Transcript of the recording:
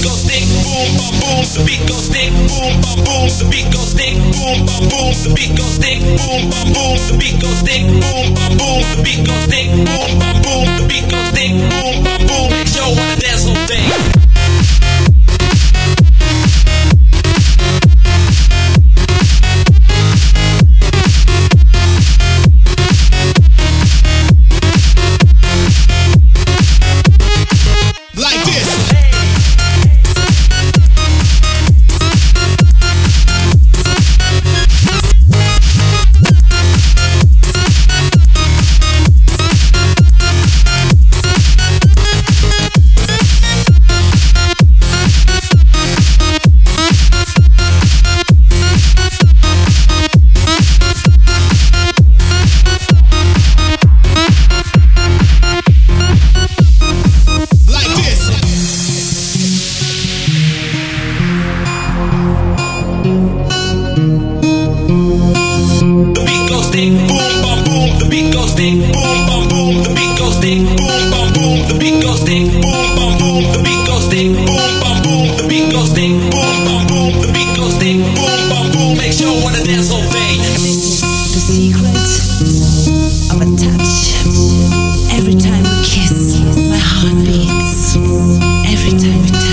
goes stick, boom, bum, boom. The beat goes stick, boom, bum, boom. The beat goes stick, boom, bum, boom. The beat goes stick, boom, bum, boom. The beat goes stick, boom, bum, boom. The beat goes stick, boom, bum, boom. The beat goes stick, boom, bum, boom. Make sure wanna dance all day. Every time we kiss, my heart beats. Every time we